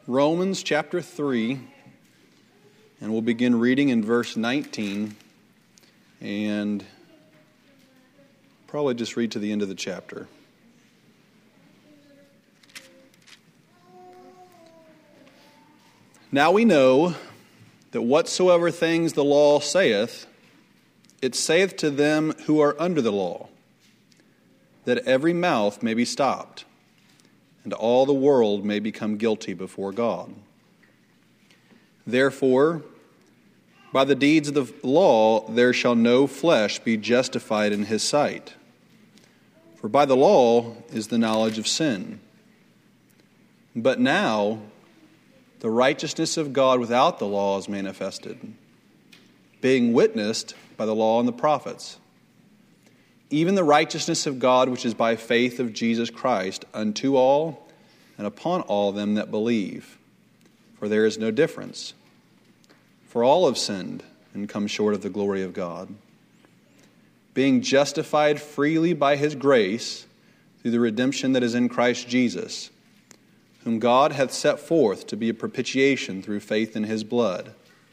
Romans chapter 3, and we'll begin reading in verse 19, and probably just read to the end of the chapter. Now we know that whatsoever things the law saith, it saith to them who are under the law, that every mouth may be stopped, and all the world may become guilty before God. Therefore, by the deeds of the law there shall no flesh be justified in his sight. For by the law is the knowledge of sin. But now the righteousness of God without the law is manifested, being witnessed by the law and the prophets, even the righteousness of God which is by faith of Jesus Christ unto all and upon all them that believe. For there is no difference. For all have sinned and come short of the glory of God, being justified freely by his grace through the redemption that is in Christ Jesus, whom God hath set forth to be a propitiation through faith in his blood,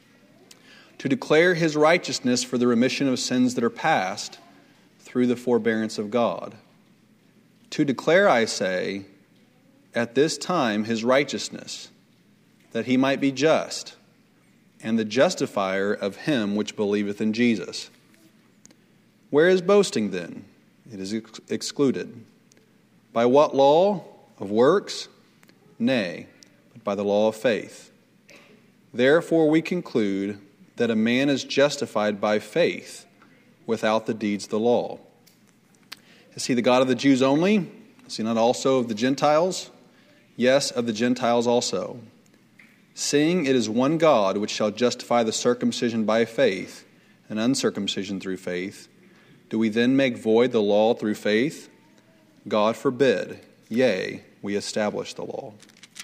to declare his righteousness for the remission of sins that are past, through the forbearance of God. To declare, I say, at this time his righteousness, that he might be just, and the justifier of him which believeth in Jesus. Where is boasting then? It is excluded. By what law? Of works? Nay, but by the law of faith. Therefore we conclude that a man is justified by faith, without the deeds of the law. Is he the God of the Jews only? Is he not also of the Gentiles? Yes, of the Gentiles also. Seeing it is one God which shall justify the circumcision by faith and uncircumcision through faith, do we then make void the law through faith? God forbid. Yea, we establish the law.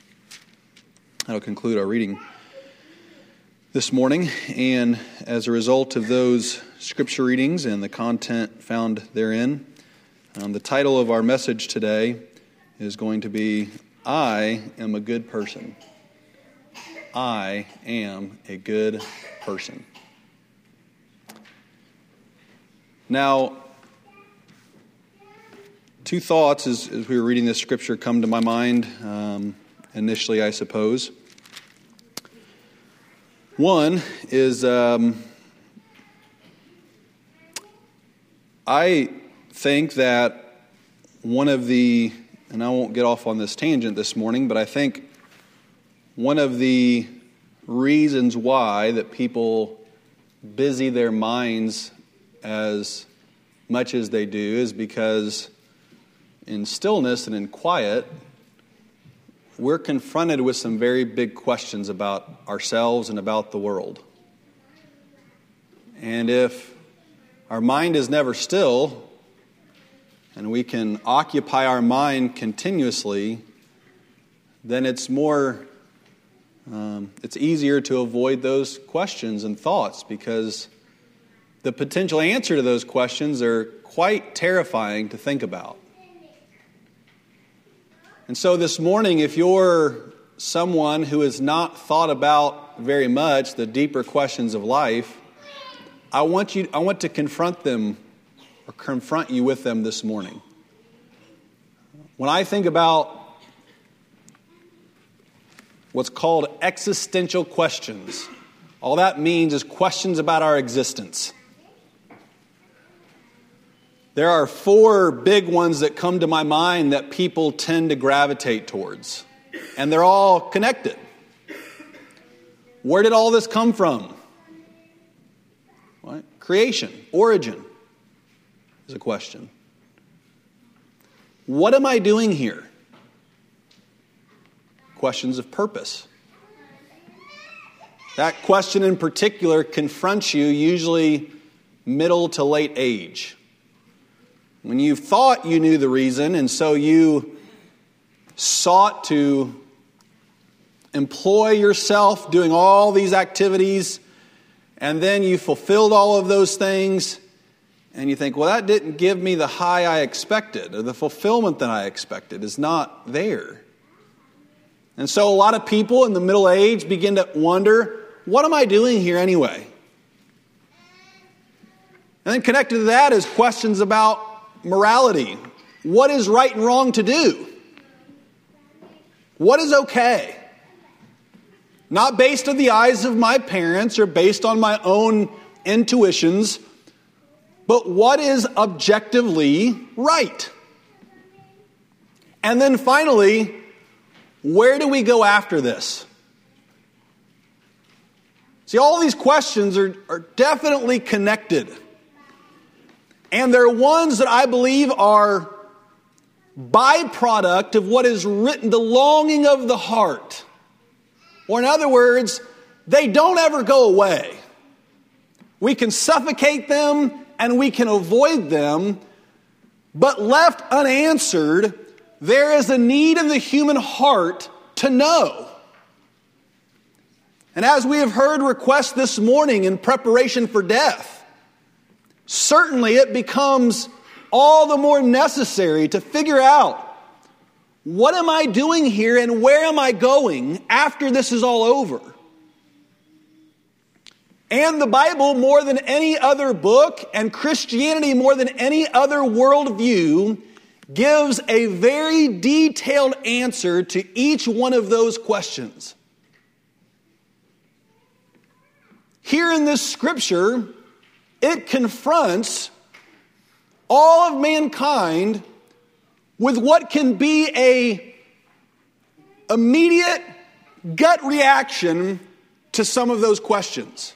That'll conclude our reading this morning, and as a result of those scripture readings and the content found therein, the title of our message today is going to be, I am a good person. I am a good person. Now, two thoughts as we were reading this scripture come to my mind initially, I suppose. One is I think that one of the, and I won't get off on this tangent this morning, but I think one of the reasons why that people busy their minds as much as they do is because in stillness and in quiet, we're confronted with some very big questions about ourselves and about the world. And if our mind is never still, and we can occupy our mind continuously, then it's easier to avoid those questions and thoughts, because the potential answer to those questions are quite terrifying to think about. And so this morning, if you're someone who has not thought about very much the deeper questions of life, I want to confront them, or confront you with them this morning. When I think about what's called existential questions, all that means is questions about our existence. There are four big ones that come to my mind that people tend to gravitate towards, and they're all connected. Where did all this come from? What? Creation, origin is a question. What am I doing here? Questions of purpose. That question in particular confronts you usually middle to late age, when you thought you knew the reason, and so you sought to employ yourself doing all these activities, and then you fulfilled all of those things, and you think, well, that didn't give me the high I expected, or the fulfillment that I expected is not there. And so a lot of people in the middle age begin to wonder, what am I doing here anyway? And then connected to that is questions about morality. What is right and wrong to do? What is okay? Not based on the eyes of my parents or based on my own intuitions, but what is objectively right? And then finally, where do we go after this? See, all these questions are definitely connected. And they're ones that I believe are byproduct of what is written, the longing of the heart. Or in other words, they don't ever go away. We can suffocate them and we can avoid them, but left unanswered, there is a need in the human heart to know. And as we have heard requests this morning in preparation for death, certainly it becomes all the more necessary to figure out, what am I doing here and where am I going after this is all over? And the Bible, more than any other book, and Christianity, more than any other worldview, gives a very detailed answer to each one of those questions. Here in this scripture, it confronts all of mankind with what can be an immediate gut reaction to some of those questions.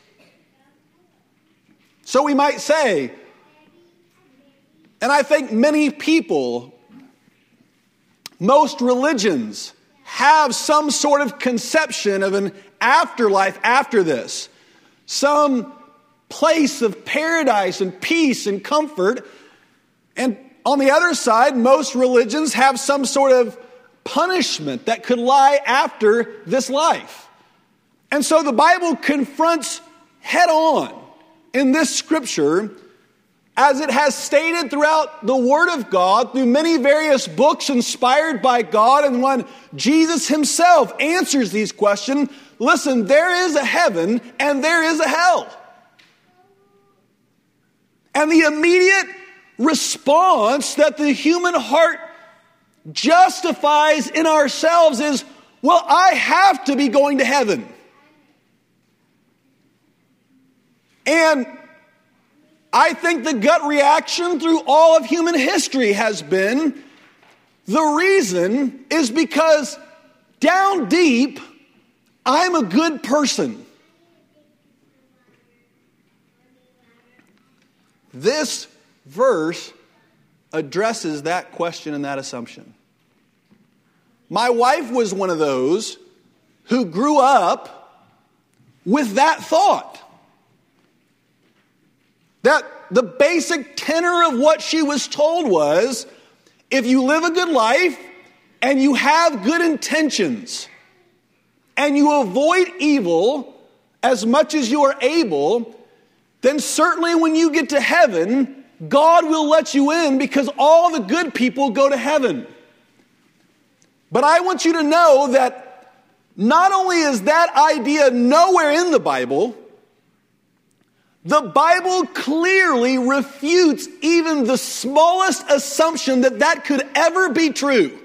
So we might say, and I think many people, most religions, have some sort of conception of an afterlife after this. Some place of paradise and peace and comfort. And on the other side, most religions have some sort of punishment that could lie after this life. And so the Bible confronts head on in this scripture, as it has stated throughout the Word of God, through many various books inspired by God, and when Jesus himself answers these questions, listen, there is a heaven and there is a hell. And the immediate response that the human heart justifies in ourselves is, well, I have to be going to heaven. And I think the gut reaction through all of human history has been, the reason is because down deep, I'm a good person. This verse addresses that question and that assumption. My wife was one of those who grew up with that thought. That the basic tenor of what she was told was, if you live a good life and you have good intentions and you avoid evil as much as you are able, then certainly when you get to heaven, God will let you in because all the good people go to heaven. But I want you to know that not only is that idea nowhere in the Bible clearly refutes even the smallest assumption that could ever be true.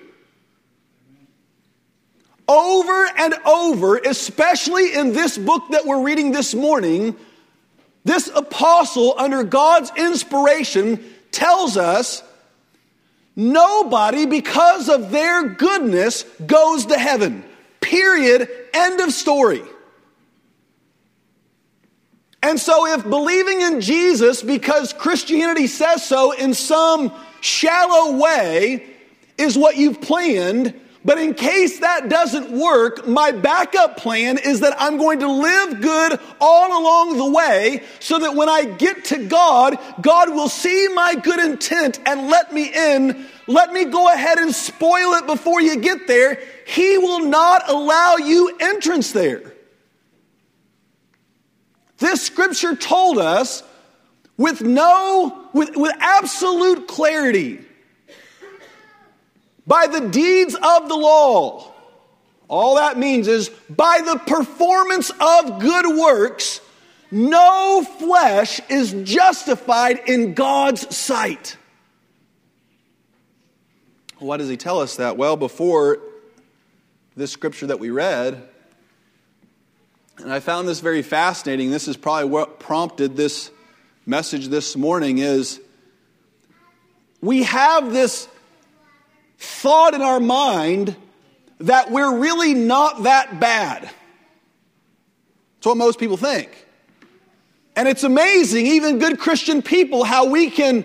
Over and over, especially in this book that we're reading this morning, this apostle, under God's inspiration, tells us nobody, because of their goodness, goes to heaven. Period. End of story. And so if believing in Jesus, because Christianity says so in some shallow way, is what you've planned, but in case that doesn't work, my backup plan is that I'm going to live good all along the way so that when I get to God, God will see my good intent and let me in. Let me go ahead and spoil it before you get there. He will not allow you entrance there. This scripture told us with absolute clarity, by the deeds of the law, All that means is by the performance of good works, no flesh is justified in God's sight. Why does he tell us that? Well, before this scripture that we read, and I found this very fascinating. This is probably what prompted this message this morning is we have this thought in our mind that we're really not that bad. That's what most people think. And it's amazing, even good Christian people, how we can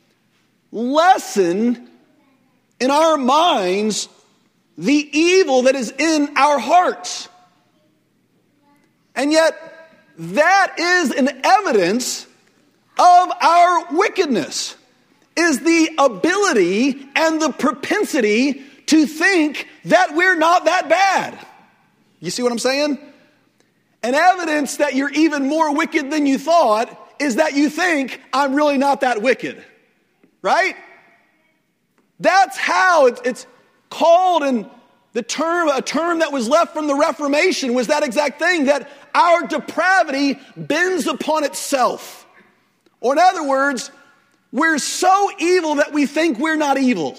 lessen in our minds the evil that is in our hearts. And yet, that is an evidence of our wickedness, is the ability and the propensity to think that we're not that bad. You see what I'm saying? An evidence that you're even more wicked than you thought is that you think, I'm really not that wicked. Right? That's how it's called, and a term that was left from the Reformation was that exact thing, that our depravity bends upon itself. Or in other words, we're so evil that we think we're not evil.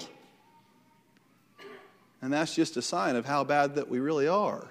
And that's just a sign of how bad that we really are.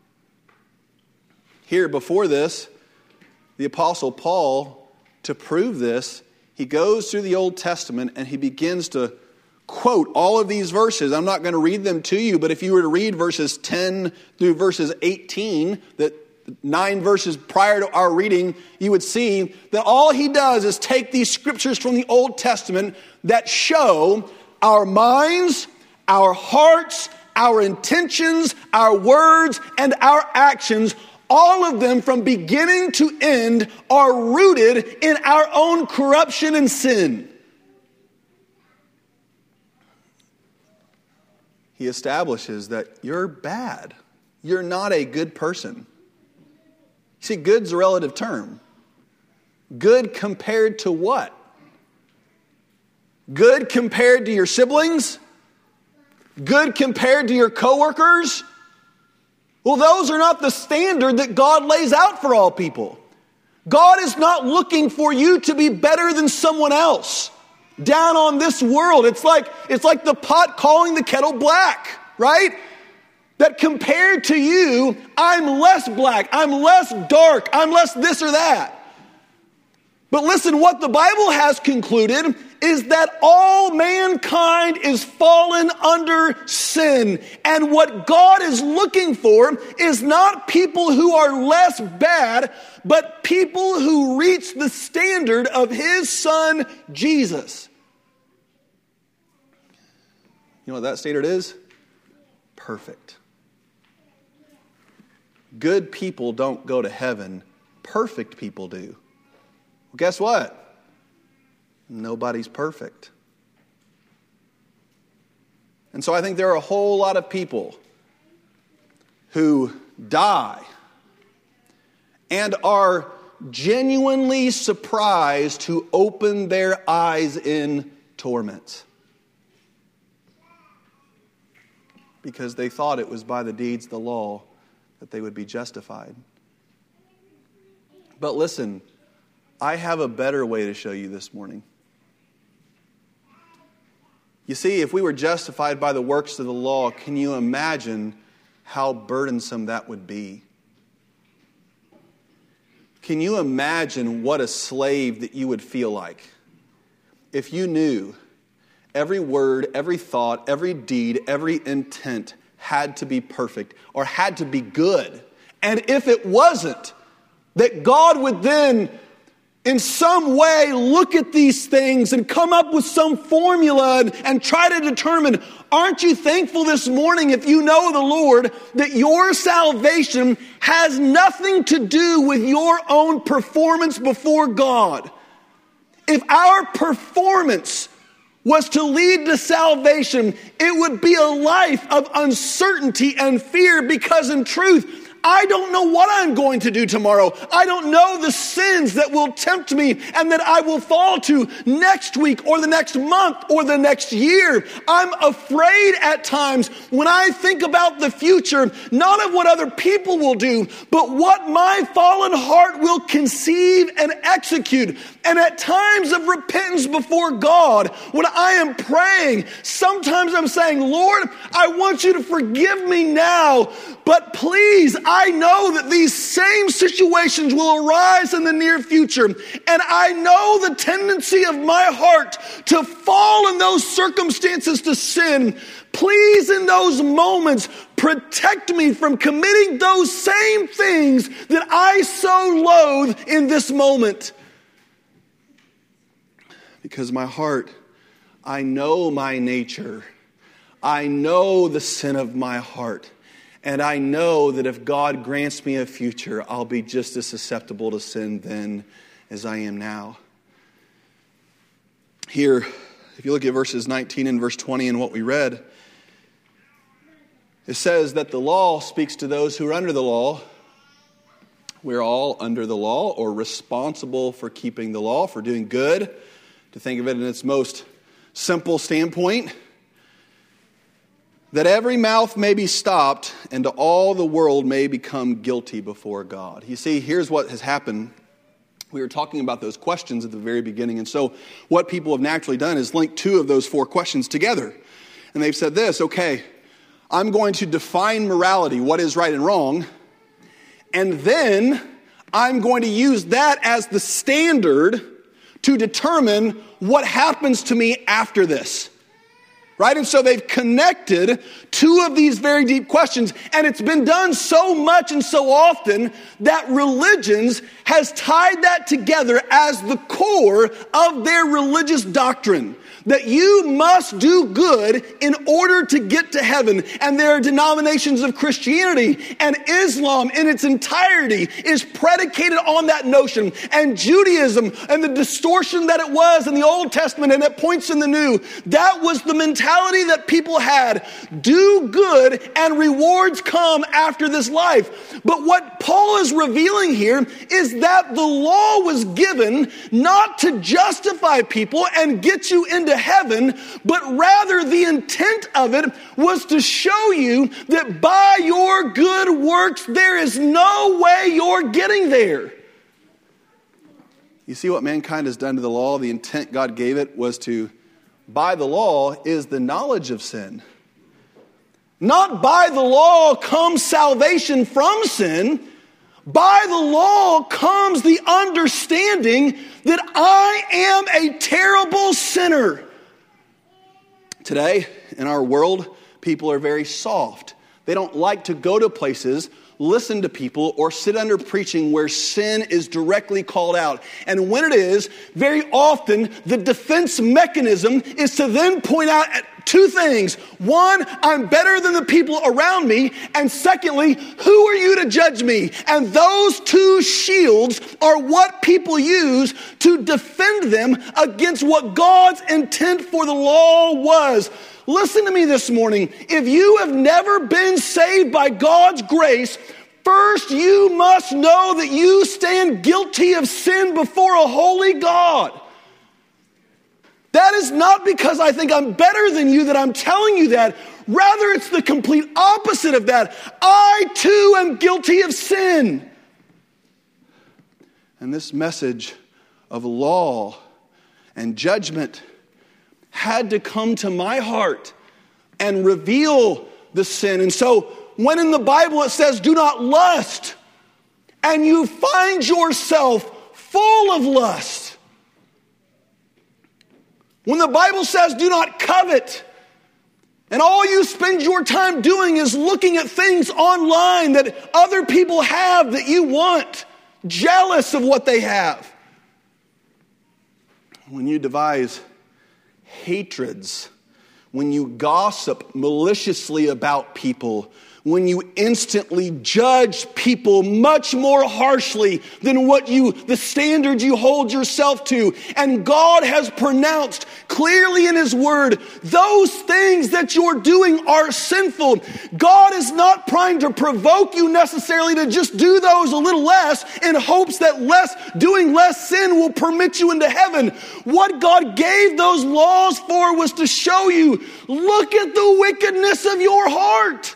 Here before this, the Apostle Paul, to prove this, he goes through the Old Testament and he begins to quote all of these verses. I'm not going to read them to you, but if you were to read verses 10 through verses 18, that 9 verses prior to our reading, you would see that all he does is take these scriptures from the Old Testament that show our minds, our hearts, our intentions, our words, and our actions, all of them from beginning to end are rooted in our own corruption and sin. He establishes that you're bad. You're not a good person. See, good's a relative term. Good compared to what? Good compared to your siblings? Good compared to your coworkers? Well, those are not the standard that God lays out for all people. God is not looking for you to be better than someone else down on this world. It's like the pot calling the kettle black, right? That compared to you, I'm less black, I'm less dark, I'm less this or that. But listen, what the Bible has concluded is that all mankind is fallen under sin. And what God is looking for is not people who are less bad, but people who reach the standard of His Son, Jesus. You know what that standard is? Perfect. Good people don't go to heaven. Perfect people do. Well, guess what? Nobody's perfect. And so I think there are a whole lot of people who die and are genuinely surprised to open their eyes in torment, because they thought it was by the deeds of the law that they would be justified. But listen, I have a better way to show you this morning. You see, if we were justified by the works of the law, can you imagine how burdensome that would be? Can you imagine what a slave that you would feel like if you knew every word, every thought, every deed, every intent had to be perfect or had to be good? And if it wasn't, that God would then in some way look at these things and come up with some formula and try to determine, aren't you thankful this morning, if you know the Lord, that your salvation has nothing to do with your own performance before God? If our performance was to lead to salvation, it would be a life of uncertainty and fear, because in truth, I don't know what I'm going to do tomorrow. I don't know the sins that will tempt me and that I will fall to next week or the next month or the next year. I'm afraid at times when I think about the future, not of what other people will do, but what my fallen heart will conceive and execute. And at times of repentance before God, when I am praying, sometimes I'm saying, Lord, I want you to forgive me now, but please, I know that these same situations will arise in the near future. And I know the tendency of my heart to fall in those circumstances to sin. Please, in those moments, protect me from committing those same things that I so loathe in this moment. Because my heart, I know my nature. I know the sin of my heart. And I know that if God grants me a future, I'll be just as susceptible to sin then as I am now. Here, if you look at verses 19 and verse 20 and what we read, it says that the law speaks to those who are under the law. We're all under the law or responsible for keeping the law, for doing good. To think of it in its most simple standpoint, that every mouth may be stopped and all the world may become guilty before God. You see, here's what has happened. We were talking about those questions at the very beginning, and so what people have naturally done is link two of those four questions together. And they've said this, okay, I'm going to define morality, what is right and wrong, and then I'm going to use that as the standard to determine what happens to me after this. Right? And so they've connected two of these very deep questions, and it's been done so much and so often that religions has tied that together as the core of their religious doctrine. That you must do good in order to get to heaven. And there are denominations of Christianity, and Islam in its entirety is predicated on that notion. And Judaism and the distortion that it was in the Old Testament and at points in the New, that was the mentality that people had. Do good and rewards come after this life. But what Paul is revealing here is that the law was given not to justify people and get you into heaven, but rather the intent of it was to show you that by your good works, there is no way you're getting there. You see what mankind has done to the law? The intent God gave it was to, by the law, is the knowledge of sin. Not by the law comes salvation from sin. By the law comes the understanding that I am a terrible sinner. Today, in our world, people are very soft. They don't like to go to places, listen to people, or sit under preaching where sin is directly called out. And when it is, very often the defense mechanism is to then point out at two things. One, I'm better than the people around me. And secondly, who are you to judge me? And those two shields are what people use to defend them against what God's intent for the law was. Listen to me this morning. If you have never been saved by God's grace, first you must know that you stand guilty of sin before a holy God. That is not because I think I'm better than you that I'm telling you that. Rather, it's the complete opposite of that. I too am guilty of sin. And this message of law and judgment had to come to my heart and reveal the sin. And so when in the Bible it says, do not lust, and you find yourself full of lust. When the Bible says, do not covet, and all you spend your time doing is looking at things online that other people have that you want, jealous of what they have. When you devise hatreds, when you gossip maliciously about people, when you instantly judge people much more harshly than the standard you hold yourself to. And God has pronounced clearly in his word, those things that you're doing are sinful. God is not trying to provoke you necessarily to just do those a little less in hopes that doing less sin will permit you into heaven. What God gave those laws for was to show you, look at the wickedness of your heart.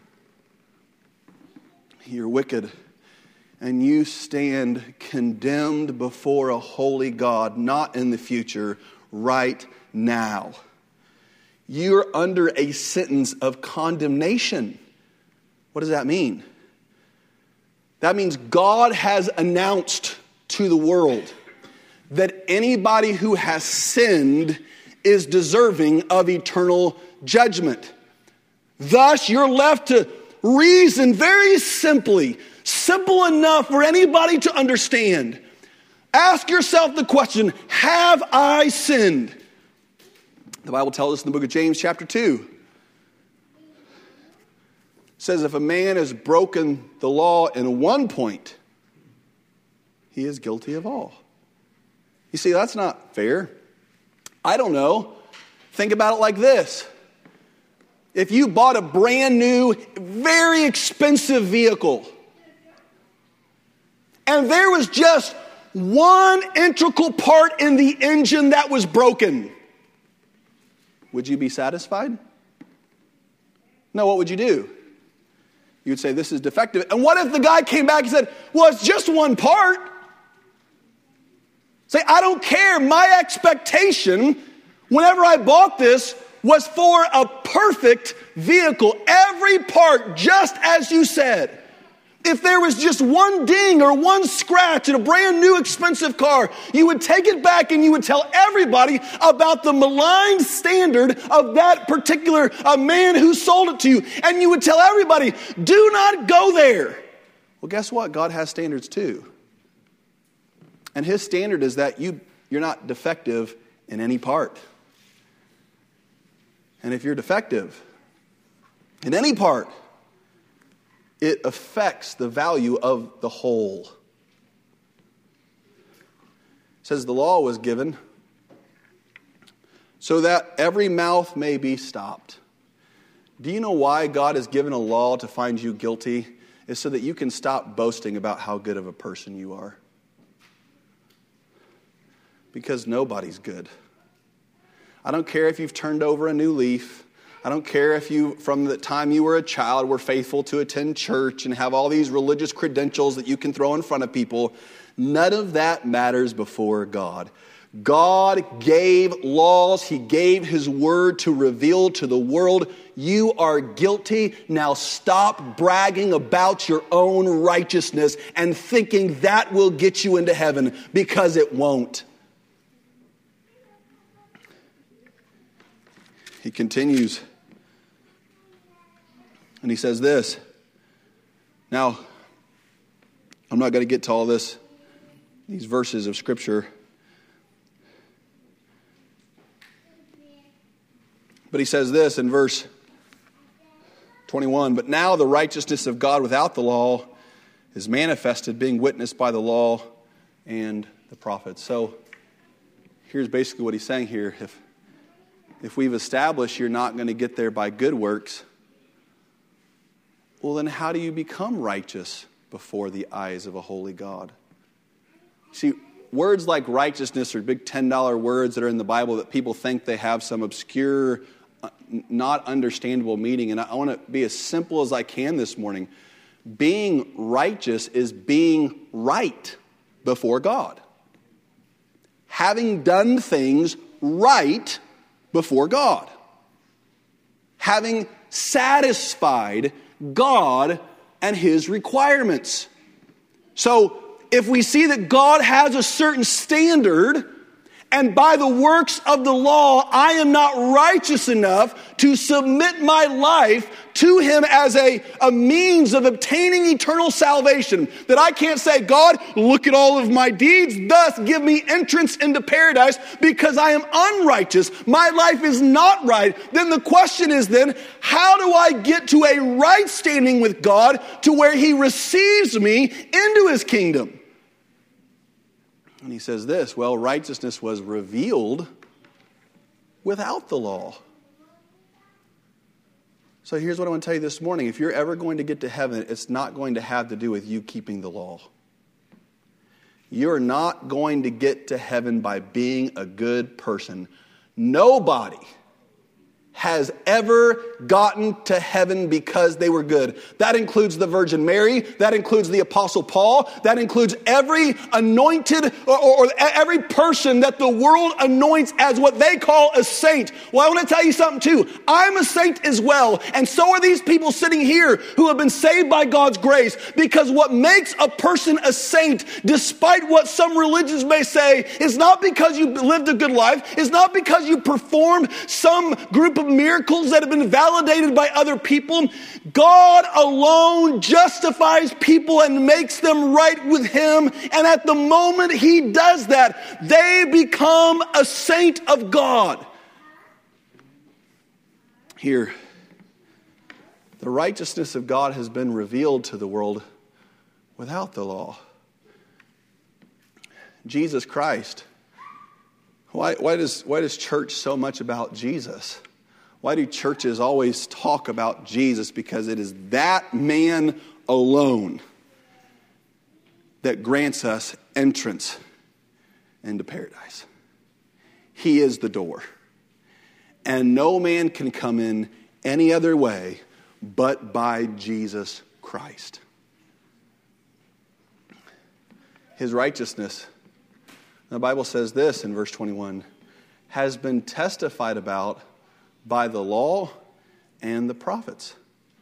You're wicked, and you stand condemned before a holy God, not in the future, right now. You're under a sentence of condemnation. What does that mean? That means God has announced to the world that anybody who has sinned is deserving of eternal judgment. Thus, you're left to reason very simply, simple enough for anybody to understand. Ask yourself the question, have I sinned? The Bible tells us in the book of James chapter 2. It says if a man has broken the law in one point, he is guilty of all. You see, that's not fair. I don't know. Think about it like this. If you bought a brand new, very expensive vehicle, and there was just one integral part in the engine that was broken, would you be satisfied? No, what would you do? You would say, this is defective. And what if the guy came back and said, well, it's just one part? Say, I don't care. My expectation, whenever I bought this, was for a perfect vehicle. Every part, just as you said. If there was just one ding or one scratch in a brand new expensive car, you would take it back and you would tell everybody about the maligned standard of that particular man who sold it to you. And you would tell everybody, do not go there. Well, guess what? God has standards too. And his standard is that you're not defective in any part. And if you're defective in any part, it affects the value of the whole. It says the law was given so that every mouth may be stopped. Do you know why God has given a law to find you guilty? It's so that you can stop boasting about how good of a person you are. Because nobody's good. I don't care if you've turned over a new leaf. I don't care if you, from the time you were a child, were faithful to attend church and have all these religious credentials that you can throw in front of people. None of that matters before God. God gave laws. He gave his word to reveal to the world, you are guilty. Now stop bragging about your own righteousness and thinking that will get you into heaven, because it won't. He continues, and he says this. Now, I'm not going to get to all these verses of Scripture. But he says this in verse 21, but now the righteousness of God without the law is manifested, being witnessed by the law and the prophets. So here's basically what he's saying here. If we've established you're not going to get there by good works, well, then how do you become righteous before the eyes of a holy God? See, words like righteousness are big $10 words that are in the Bible that people think they have some obscure, not understandable meaning. And I want to be as simple as I can this morning. Being righteous is being right before God. Having done things right before God. Having satisfied God and his requirements. So if we see that God has a certain standard, and by the works of the law, I am not righteous enough to submit my life to him as a means of obtaining eternal salvation, that I can't say, God, look at all of my deeds, thus give me entrance into paradise because I am unrighteous. My life is not right. Then the question is then, how do I get to a right standing with God to where he receives me into his kingdom? And he says this, well, righteousness was revealed without the law. So here's what I want to tell you this morning. If you're ever going to get to heaven, it's not going to have to do with you keeping the law. You're not going to get to heaven by being a good person. Nobody has ever gotten to heaven because they were good. That includes the Virgin Mary. That includes the Apostle Paul. That includes every anointed or every person that the world anoints as what they call a saint. Well, I want to tell you something too. I'm a saint as well. And so are these people sitting here who have been saved by God's grace. Because what makes a person a saint, despite what some religions may say, is not because you lived a good life. It's not because you performed some group of miracles that have been validated by other people. God alone justifies people and makes them right with Him. And at the moment He does that, they become a saint of God. Here, the righteousness of God has been revealed to the world without the law. Jesus Christ. Why does church so much about Jesus? Why do churches always talk about Jesus? Because it is that man alone that grants us entrance into paradise. He is the door. And no man can come in any other way but by Jesus Christ. His righteousness, the Bible says this in verse 21, has been testified about by the law and the prophets.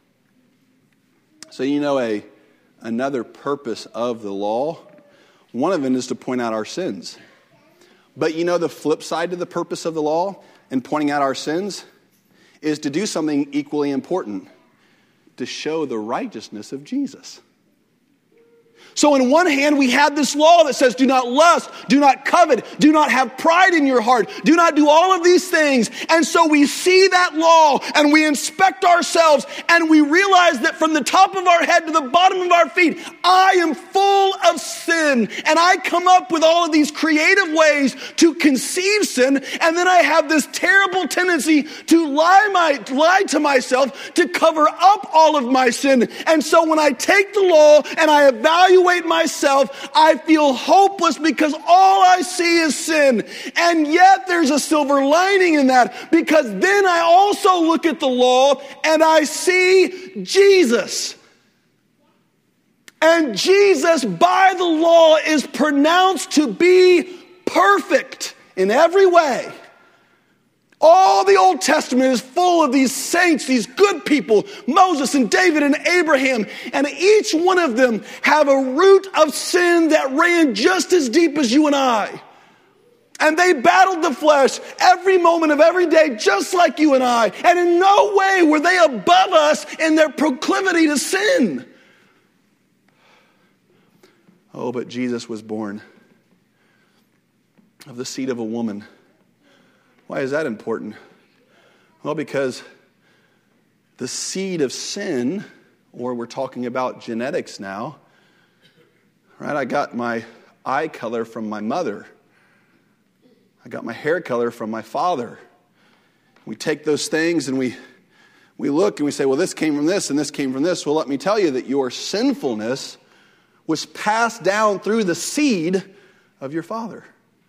So another purpose of the law, one of them is to point out our sins. But the flip side to the purpose of the law and pointing out our sins is to do something equally important, to show the righteousness of Jesus. So in one hand, we have this law that says, do not lust, do not covet, do not have pride in your heart, do not do all of these things. And so we see that law and we inspect ourselves and we realize that from the top of our head to the bottom of our feet, I am full of sin. And I come up with all of these creative ways to conceive sin. And then I have this terrible tendency to lie to myself to cover up all of my sin. And so when I take the law and I evaluate myself, I feel hopeless because all I see is sin. And yet there's a silver lining in that, because then I also look at the law and I see Jesus. And Jesus, by the law, is pronounced to be perfect in every way. All the Old Testament is full of these saints, these good people, Moses and David and Abraham, and each one of them have a root of sin that ran just as deep as you and I. And they battled the flesh every moment of every day, just like you and I. And in no way were they above us in their proclivity to sin. Oh, but Jesus was born of the seed of a woman. Why is that important? Well, because the seed of sin, or we're talking about genetics now, right? I got my eye color from my mother. I got my hair color from my father. We take those things and we look and we say, well, this came from this and this came from this. Well, let me tell you that your sinfulness was passed down through the seed of your father.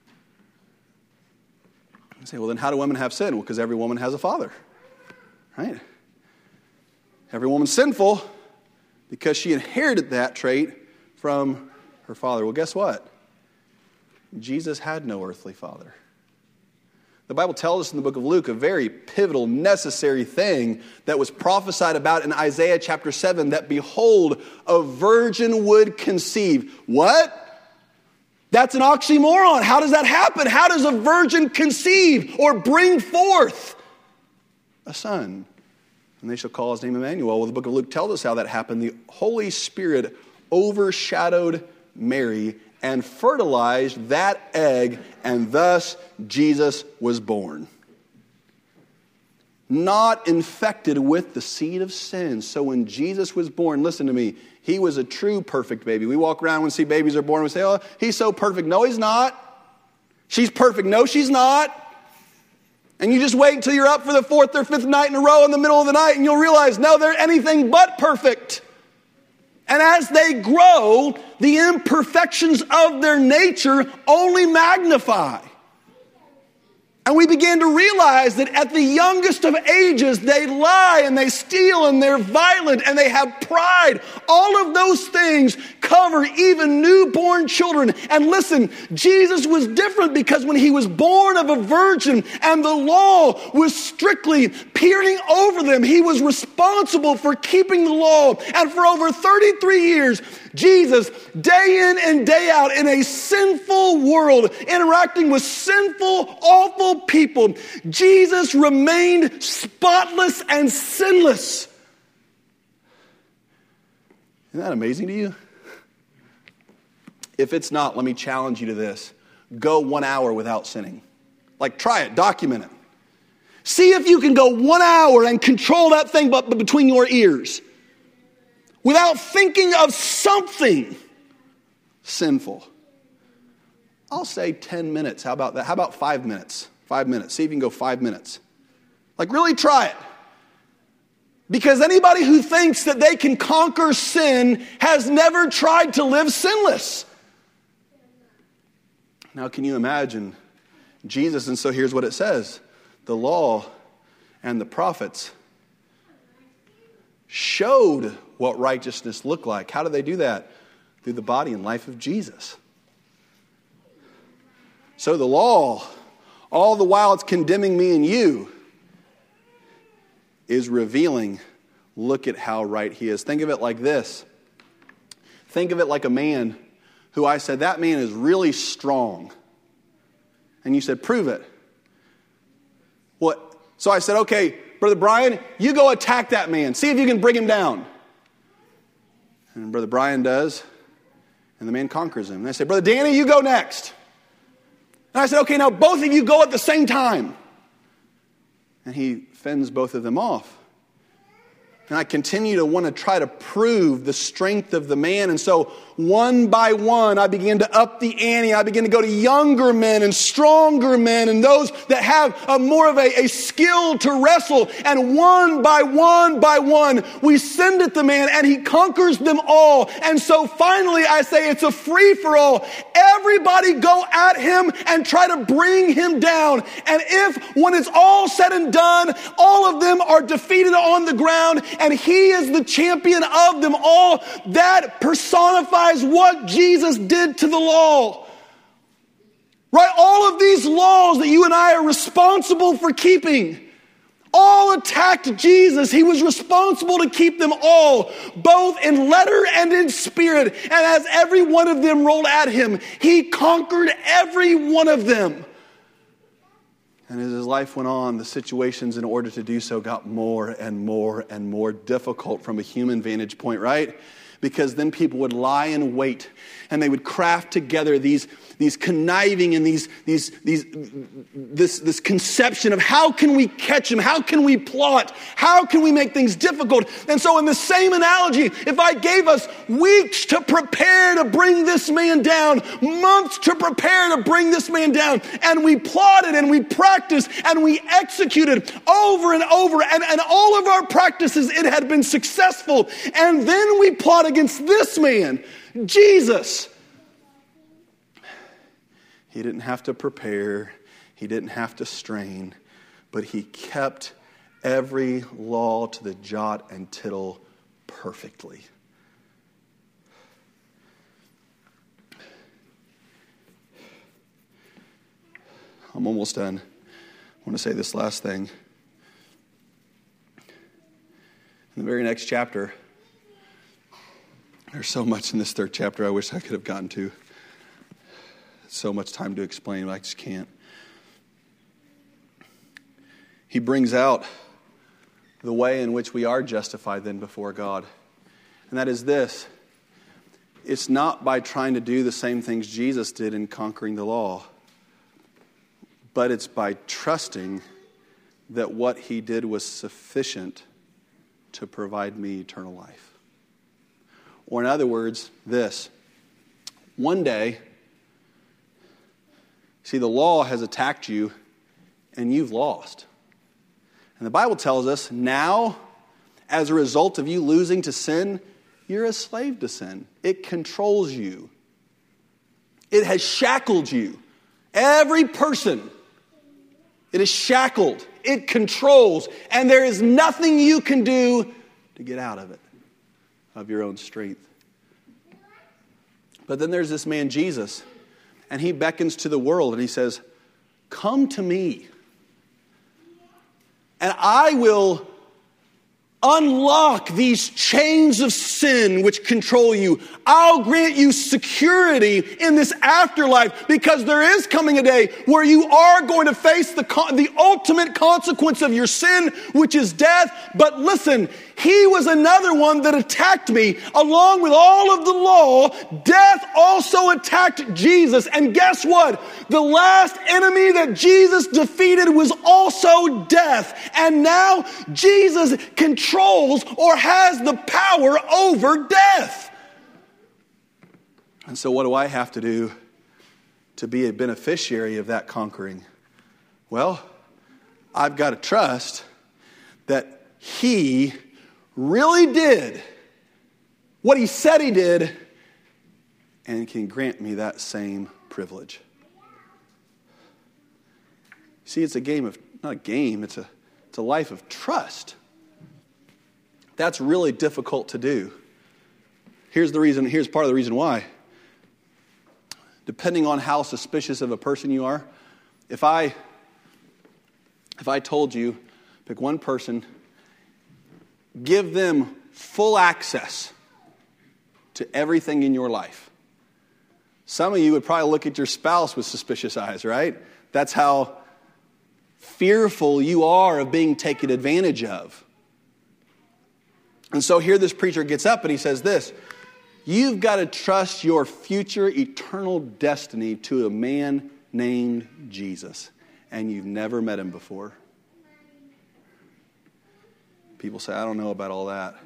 You say, well, then how do women have sin? Well, because every woman has a father, right? Every woman's sinful because she inherited that trait from her father. Well, guess what? Jesus had no earthly father. The Bible tells us in the book of Luke a very pivotal, necessary thing that was prophesied about in Isaiah chapter 7, that behold, a virgin would conceive. What? That's an oxymoron. How does that happen? How does a virgin conceive or bring forth a son? And they shall call his name Emmanuel. Well, the book of Luke tells us how that happened. The Holy Spirit overshadowed Mary and fertilized that egg, and thus Jesus was born. Not infected with the seed of sin. So when Jesus was born, listen to me, he was a true perfect baby. We walk around and see babies are born and we say, oh, he's so perfect. No, he's not. She's perfect. No, she's not. And you just wait until you're up for the fourth or fifth night in a row in the middle of the night, and you'll realize, no, they're anything but perfect. And as they grow, the imperfections of their nature only magnify. And we begin to realize that at the youngest of ages, they lie and they steal and they're violent and they have pride. All of those things cover even newborn children. And listen, Jesus was different because when he was born of a virgin and the law was strictly peering over them, he was responsible for keeping the law. And for over 33 years, Jesus, day in and day out in a sinful world, interacting with sinful, awful people, Jesus remained spotless and sinless. Isn't that amazing to you? If it's not, let me challenge you to this. Go 1 hour without sinning. Like, try it, document it. See if you can go 1 hour and control that thing between your ears without thinking of something sinful. I'll say 10 minutes. How about that? How about 5 minutes? 5 minutes. See if you can go 5 minutes. Like, really try it. Because anybody who thinks that they can conquer sin has never tried to live sinless. Now, can you imagine Jesus? And so here's what it says. The law and the prophets showed what righteousness looked like. How did they do that? Through the body and life of Jesus. So the law, all the while it's condemning me and you, is revealing, look at how right he is. Think of it like this. Think of it like a man who I said, that man is really strong. And you said, prove it. What? So I said, okay, Brother Brian, you go attack that man. See if you can bring him down. And Brother Brian does. And the man conquers him. And I said, Brother Danny, you go next. And I said, okay, now both of you go at the same time. And he fends both of them off. And I continue to want to try to prove the strength of the man. And so one by one, I began to up the ante. I began to go to younger men and stronger men and those that have more of a skill to wrestle. And one by one, we send at the man and he conquers them all. And so finally, I say it's a free-for-all. Everybody go at him and try to bring him down. And if, when it's all said and done, all of them are defeated on the ground and he is the champion of them all, that personifies what Jesus did to the law. Right? All of these laws that you and I are responsible for keeping all attacked Jesus. He was responsible to keep them all, both in letter and in spirit. And as every one of them rolled at him, he conquered every one of them. And as his life went on, the situations in order to do so got more and more and more difficult from a human vantage point, right? Because then people would lie in wait and they would craft together these conniving and this conception of how can we catch him? How can we plot? How can we make things difficult? And so in the same analogy, if I gave us weeks to prepare to bring this man down, months to prepare to bring this man down, and we plotted and we practiced and we executed over and over, and all of our practices, it had been successful. And then we plot against this man, Jesus. He didn't have to prepare. He didn't have to strain. But he kept every law to the jot and tittle perfectly. I'm almost done. I want to say this last thing. In the very next chapter, there's so much in this third chapter I wish I could have gotten to. So much time to explain, but I just can't. He brings out the way in which we are justified then before God. And that is this. It's not by trying to do the same things Jesus did in conquering the law, but it's by trusting that what he did was sufficient to provide me eternal life. Or in other words, this. One day, see, the law has attacked you and you've lost. And the Bible tells us now, as a result of you losing to sin, you're a slave to sin. It controls you. It has shackled you. Every person, it is shackled. It controls. And there is nothing you can do to get out of it, of your own strength. But then there's this man, Jesus, and he beckons to the world and he says, come to me, and I will unlock these chains of sin which control you. I'll grant you security in this afterlife, because there is coming a day where you are going to face the ultimate consequence of your sin, which is death. But listen, he was another one that attacked me. Along with all of the law, death also attacked Jesus. And guess what? The last enemy that Jesus defeated was also death. And now Jesus controls or has the power over death. And so what do I have to do to be a beneficiary of that conquering? Well, I've got to trust that he really did what he said he did and can grant me that same privilege. See, it's a game of, not a game, it's a life of trust. That's really difficult to do. Here's part of the reason why. Depending on how suspicious of a person you are, if I told you, pick one person, give them full access to everything in your life. Some of you would probably look at your spouse with suspicious eyes, right? That's how fearful you are of being taken advantage of. And so here this preacher gets up and he says this: you've got to trust your future eternal destiny to a man named Jesus, and you've never met him before. People say, I don't know about all that.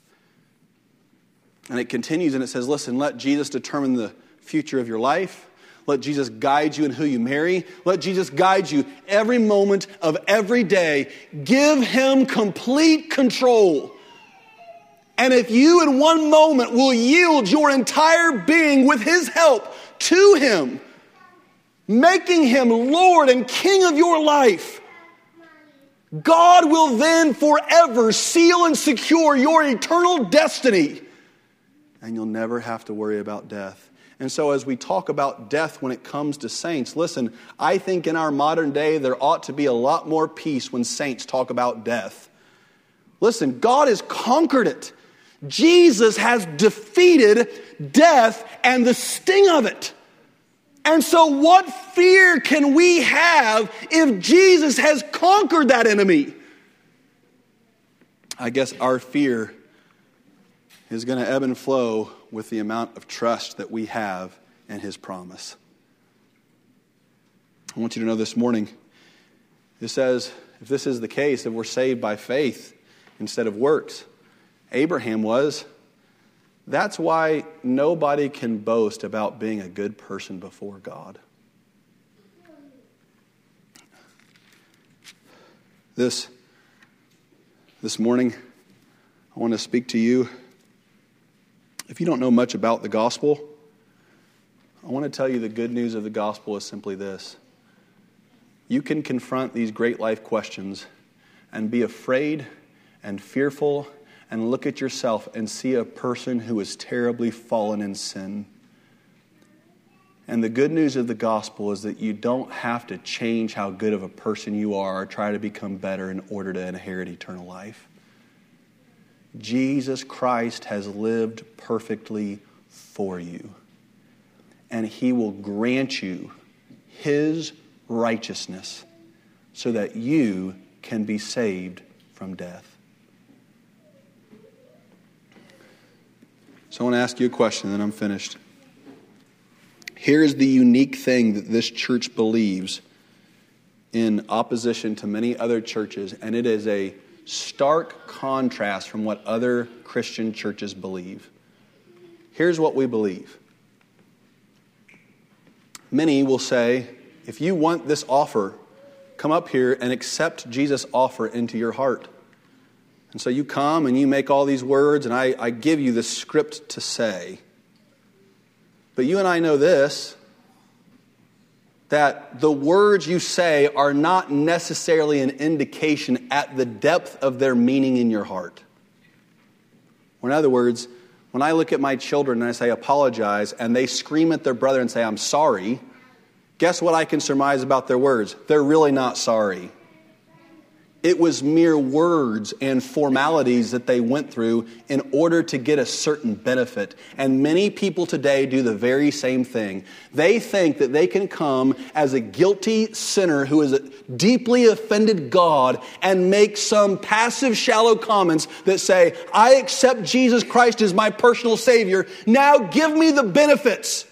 And it continues and it says, listen, let Jesus determine the future of your life. Let Jesus guide you in who you marry. Let Jesus guide you every moment of every day. Give him complete control. And if you in one moment will yield your entire being with his help to him, making him Lord and King of your life, God will then forever seal and secure your eternal destiny. And you'll never have to worry about death. And so as we talk about death when it comes to saints, listen, I think in our modern day there ought to be a lot more peace when saints talk about death. Listen, God has conquered it. Jesus has defeated death and the sting of it. And so what fear can we have if Jesus has conquered that enemy? I guess our fear is going to ebb and flow with the amount of trust that we have in his promise. I want you to know this morning, it says, if this is the case, if we're saved by faith instead of works, Abraham was. That's why nobody can boast about being a good person before God. This morning, I want to speak to you. If you don't know much about the gospel, I want to tell you the good news of the gospel is simply this. You can confront these great life questions and be afraid and fearful and look at yourself and see a person who is terribly fallen in sin. And the good news of the gospel is that you don't have to change how good of a person you are or try to become better in order to inherit eternal life. Jesus Christ has lived perfectly for you. And he will grant you his righteousness so that you can be saved from death. So I want to ask you a question, and then I'm finished. Here's the unique thing that this church believes in opposition to many other churches, and it is a stark contrast from what other Christian churches believe. Here's what we believe. Many will say, if you want this offer, come up here and accept Jesus' offer into your heart. And so you come and you make all these words, and I give you the script to say. But you and I know this, that the words you say are not necessarily an indication at the depth of their meaning in your heart. Or in other words, when I look at my children and I say apologize, and they scream at their brother and say, I'm sorry, guess what I can surmise about their words? They're really not sorry. It was mere words and formalities that they went through in order to get a certain benefit. And many people today do the very same thing. They think that they can come as a guilty sinner who has deeply offended God and make some passive, shallow comments that say, I accept Jesus Christ as my personal Savior. Now give me the benefits.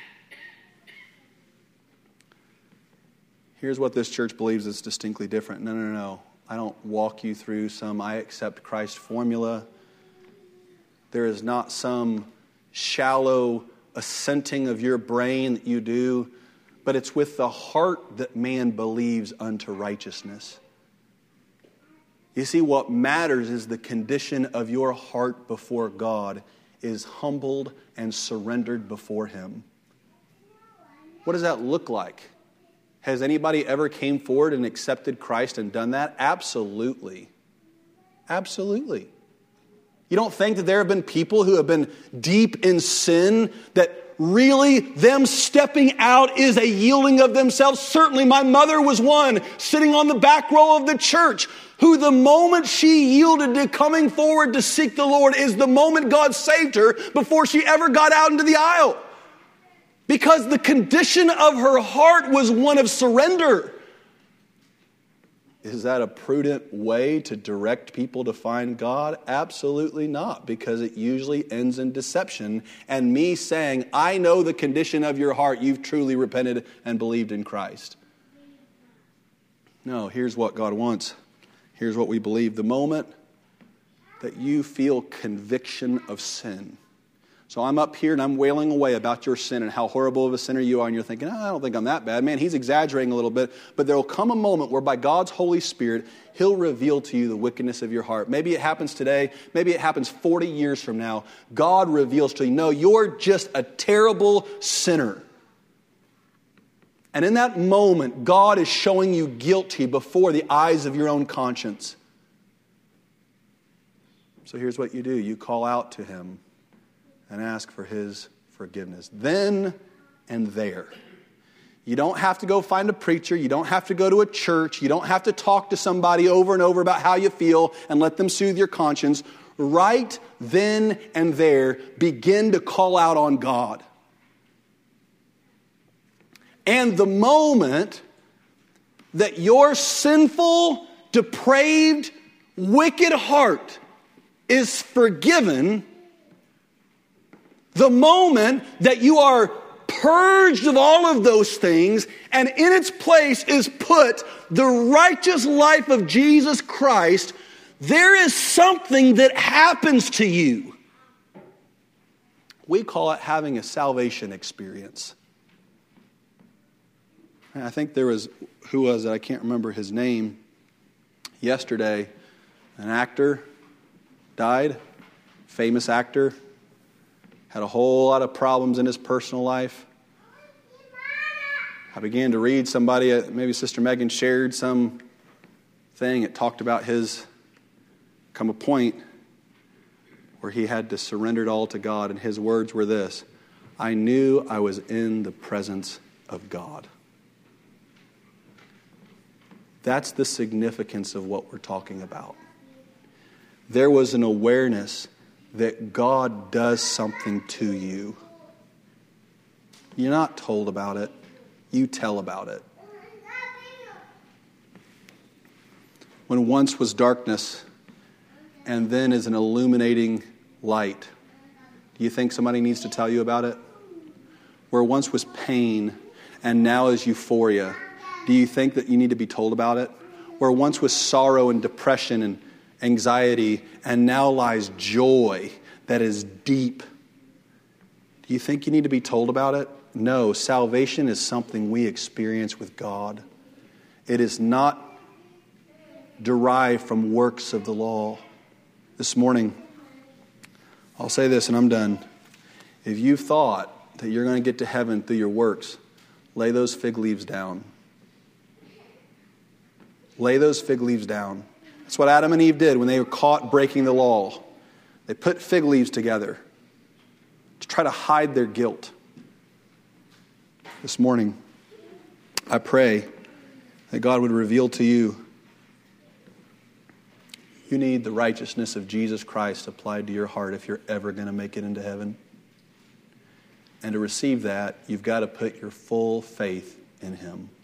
Here's what this church believes is distinctly different. No. I don't walk you through some I accept Christ formula. There is not some shallow assenting of your brain that you do, but it's with the heart that man believes unto righteousness. You see, what matters is the condition of your heart before God is humbled and surrendered before Him. What does that look like? Has anybody ever came forward and accepted Christ and done that? Absolutely. Absolutely. You don't think that there have been people who have been deep in sin that really them stepping out is a yielding of themselves? Certainly my mother was one sitting on the back row of the church who the moment she yielded to coming forward to seek the Lord is the moment God saved her before she ever got out into the aisle. Because the condition of her heart was one of surrender. Is that a prudent way to direct people to find God? Absolutely not, because it usually ends in deception and me saying, I know the condition of your heart. You've truly repented and believed in Christ. No, here's what God wants. Here's what we believe. The moment that you feel conviction of sin. So I'm up here and I'm wailing away about your sin and how horrible of a sinner you are. And you're thinking, I don't think I'm that bad. Man, he's exaggerating a little bit. But there will come a moment where by God's Holy Spirit, He'll reveal to you the wickedness of your heart. Maybe it happens today. Maybe it happens 40 years from now. God reveals to you, no, you're just a terrible sinner. And in that moment, God is showing you guilty before the eyes of your own conscience. So here's what you do. You call out to Him and ask for His forgiveness. Then and there. You don't have to go find a preacher. You don't have to go to a church. You don't have to talk to somebody over and over about how you feel and let them soothe your conscience. Right then and there, begin to call out on God. And the moment that your sinful, depraved, wicked heart is forgiven, the moment that you are purged of all of those things and in its place is put the righteous life of Jesus Christ, there is something that happens to you. We call it having a salvation experience. And I think there was, who was it? I can't remember his name. Yesterday, an actor died, famous actor. Had a whole lot of problems in his personal life. I began to read somebody, maybe Sister Megan shared some thing. It talked about his come a point where he had to surrender it all to God. And his words were this: I knew I was in the presence of God. That's the significance of what we're talking about. There was an awareness that God does something to you. You're not told about it. You tell about it. When once was darkness and then is an illuminating light, do you think somebody needs to tell you about it? Where once was pain and now is euphoria, do you think that you need to be told about it? Where once was sorrow and depression and anxiety and now lies joy that is deep. Do you think you need to be told about it? No, salvation is something we experience with God. It is not derived from works of the law. This morning, I'll say this and I'm done. If you thought that you're going to get to heaven through your works, lay those fig leaves down. Lay those fig leaves down. That's what Adam and Eve did when they were caught breaking the law. They put fig leaves together to try to hide their guilt. This morning, I pray that God would reveal to you you need the righteousness of Jesus Christ applied to your heart if you're ever going to make it into heaven. And to receive that, you've got to put your full faith in Him.